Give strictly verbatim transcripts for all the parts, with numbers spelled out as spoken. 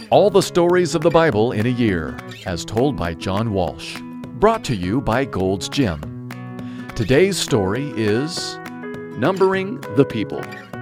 All the stories of the Bible in a year, as told by John Walsh. Brought to you by Gold's Gym. Today's story is Numbering the People.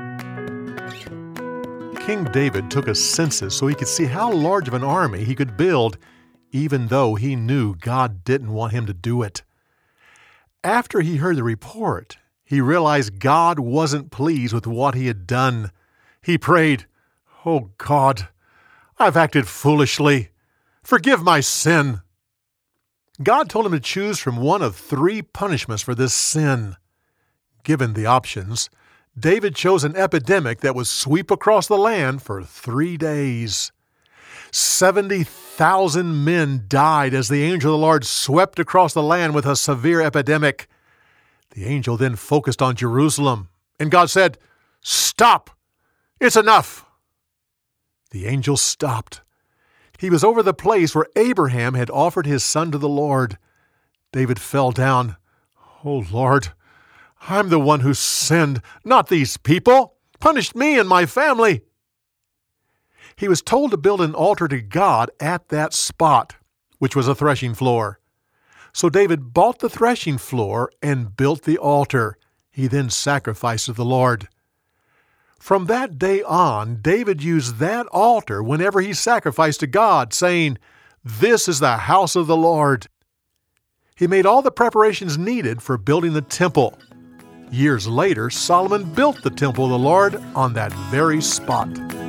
King David took a census so he could see how large of an army he could build, even though he knew God didn't want him to do it. After he heard the report, he realized God wasn't pleased with what he had done. He prayed, "Oh God, I've acted foolishly. Forgive my sin." God told him to choose from one of three punishments for this sin. Given the options, David chose an epidemic that would sweep across the land for three days. seventy thousand men died as the angel of the Lord swept across the land with a severe epidemic. The angel then focused on Jerusalem, and God said, "Stop! It's enough!" The angel stopped. He was over the place where Abraham had offered his son to the Lord. David fell down. "Oh Lord, I'm the one who sinned, not these people. Punish me and my family." He was told to build an altar to God at that spot, which was a threshing floor. So David bought the threshing floor and built the altar. He then sacrificed to the Lord. From that day on, David used that altar whenever he sacrificed to God, saying, "This is the house of the Lord." He made all the preparations needed for building the temple. Years later, Solomon built the temple of the Lord on that very spot.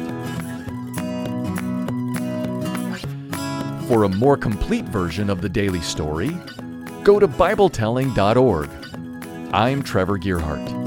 For a more complete version of the daily story, go to Bible telling dot org. I'm Trevor Gearhart.